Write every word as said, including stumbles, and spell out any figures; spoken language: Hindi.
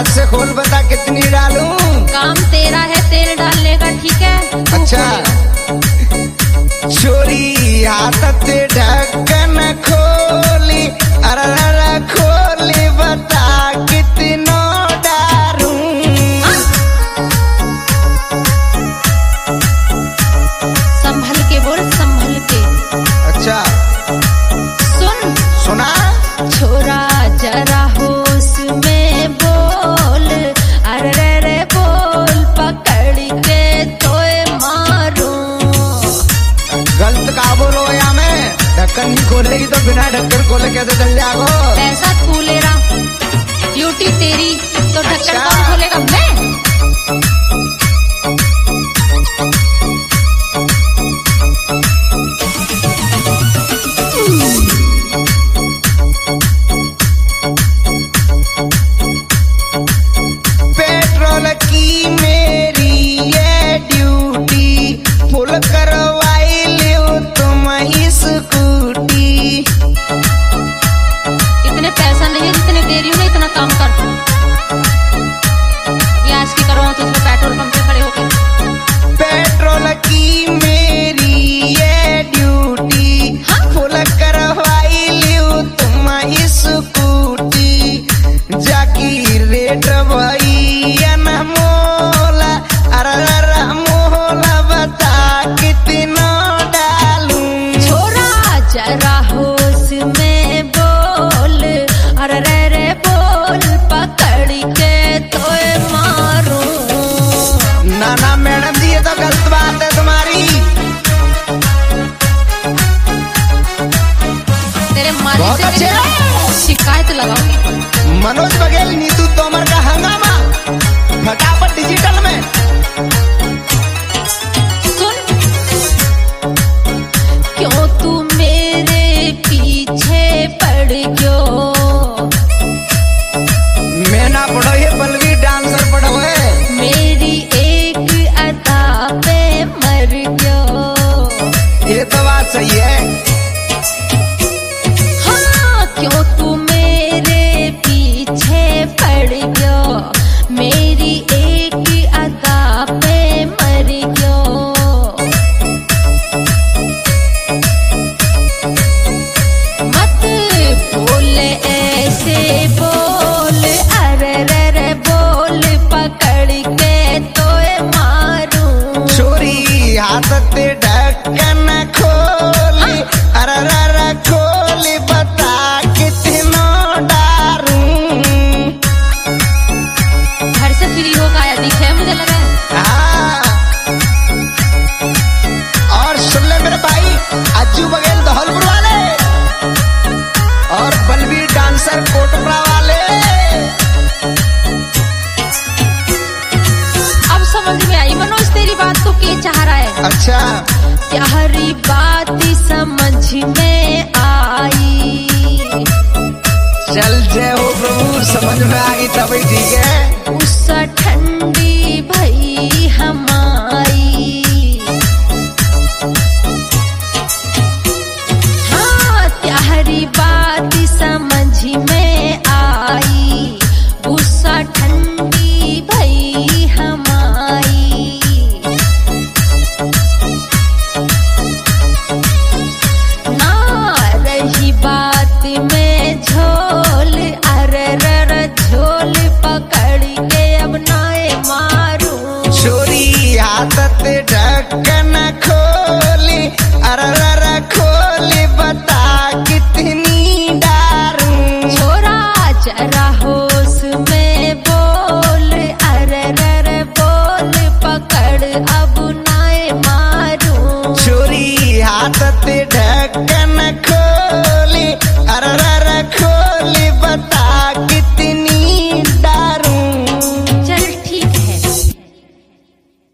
हाथ से खोल, बता कितनी डालूं? काम तेरा है तेल डालने का, ठीक है? अच्छा। चोरी हाथ से ढक्कन खोली, अरे खोली, बता कितनो डालूं? संभल के बोल, संभल के। अच्छा सुन सुना। छोरा जरा होश में बोल, अरे रे बोल, पकड़ के तोए मारूं। गलत का बोलो या मैं? ढक्कन नहीं खोलेगी तो बिना ढक्कन खोले कैसे चल जाओ? पैसा तू ले रहा, ड्यूटी तेरी, तो ढक्कन अच्छा। कौन खोलेगा? मैं। पेट्रोल की मेरी ये ड्यूटी, फुल करवाई लियो तुम स्कूटी। इतने पैसा नहीं है जितने दे रही हूँ ना, इतना काम कर। गैस की करवाऊँ तो उसमें पेट्रोल पंप पे खड़े होके। पेट्रोल की मेरी ये ड्यूटी, फुल करवाई लियो तुम स्कूटी। जाकी रेट भैया न मोला, अरे मोला, बता कितना डालूं? छोरा जरा होश में बोल, अरे रे रे बोल, पकड़ के तोए मारूं। ना ना मैडम जी, ये तो गलत बात है तुम्हारी। तेरे मालिक बहुत से अच्छे। तेरी शिकायत लगाऊंगी। मनोज बघेल, नीतू तोमर का हंगामा, फटाफट डिजिटल में। सुन क्यों तू मेरे पीछे पड़ गयो? मैं ना पढ़ो, ये बलवीर डांसर पढ़ो है। मेरी एक अदा पे मर गयो। ये तो बात सही है। हाँ क्यों तू मेरे पीछे पड़ गयो? मेरी एक अदा पे मर गयो। मत बोल ऐसे बोल, अरे रे रे बोल, पकड़ के तोए मारूं। चोरी हाथ से ढक्कन खोली, अरे खोली, बता कितना डालूं? घर से फ्री होकर आया दिखे मुझे लगा है। हाँ। और सुन ले मेरे भाई, अज्जू बघेल धौलपुर वाले और बलवीर डांसर कोटपड़ा वाले। अब समझ में आई मनोज तेरी बात, तो के चाह रहा है? अच्छा। प्यारी बात समझ में आई। चल जय हो प्रभु, समझ में आ गई तभी ठीक है। उस ठंडी भई हमारी, हाँ प्यारी बात समझ में आई। गुस्सा ठंडी भई हमारी, ना रही बात में झोल, अरे रर झोल, पकड़ के अब नाए मारूं। चोरी हाथ से ढक्कन खोली, अरे खोली, बता कितनी डालूं? छोरा जरा होश में बोल, अरे रर बोल, पकड़ अब नाए मारूं। चोरी हाथ से ढक्कन खोली,